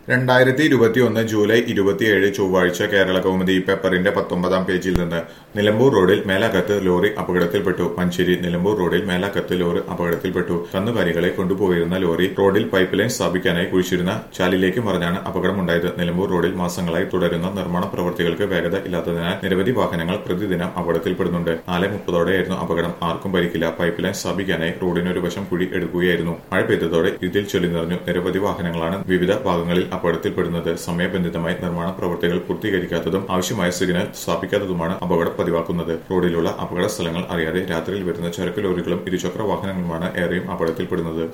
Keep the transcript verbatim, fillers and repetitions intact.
രണ്ടായിരത്തി ഇരുപത്തിയൊന്ന് ജൂലൈ ഇരുപത്തിയേഴ് ചൊവ്വാഴ്ച കേരള കൗമുദി പേപ്പറിന്റെ പത്തൊമ്പതാം പേജിൽ നിന്ന് നിലമ്പൂർ റോഡിൽ മേലാകത്ത് ലോറി അപകടത്തിൽപ്പെട്ടു. മഞ്ചേരി നിലമ്പൂർ റോഡിൽ മേലാകത്ത് ലോറി അപകടത്തിൽപ്പെട്ടു. കന്നുകാലികളെ കൊണ്ടുപോയിരുന്ന ലോറി റോഡിൽ പൈപ്പ് ലൈൻ സ്ഥാപിക്കാനായി കുഴിച്ചിരുന്ന ചാലിലേക്ക് മറിഞ്ഞാണ് അപകടമുണ്ടായത്. നിലമ്പൂർ റോഡിൽ മാസങ്ങളായി തുടരുന്ന നിർമ്മാണ പ്രവൃത്തികൾക്ക് വേഗത ഇല്ലാത്തതിനാൽ നിരവധി വാഹനങ്ങൾ പ്രതിദിനം അപകടത്തിൽപ്പെടുന്നുണ്ട്. നാല് മുപ്പതോടെയായിരുന്നു അപകടം. ആർക്കും പരിക്കില്ല. പൈപ്പ് ലൈൻ സ്ഥാപിക്കാനായി റോഡിനൊരു വശം കുഴി എടുക്കുകയായിരുന്നു. മഴ പെയ്തതോടെ ഇതിൽ ചൊല്ലി നിറഞ്ഞു. നിരവധി വാഹനങ്ങളാണ് വിവിധ ഭാഗങ്ങളിൽ അപകടത്തിൽപ്പെടുന്നത്. സമയബന്ധിതമായി നിർമ്മാണ പ്രവൃത്തികൾ പൂർത്തീകരിക്കാത്തതും ആവശ്യമായ സിഗ്നൽ സ്ഥാപിക്കാത്തതുമാണ് അപകടം പതിവാക്കുന്നത്. റോഡിലുള്ള അപകട സ്ഥലങ്ങൾ അറിയാതെ രാത്രിയിൽ വരുന്ന ചരക്ക് ലോറികളും ഇരുചക്ര വാഹനങ്ങളുമാണ് ഏറെയും അപകടത്തിൽപ്പെടുന്നത്.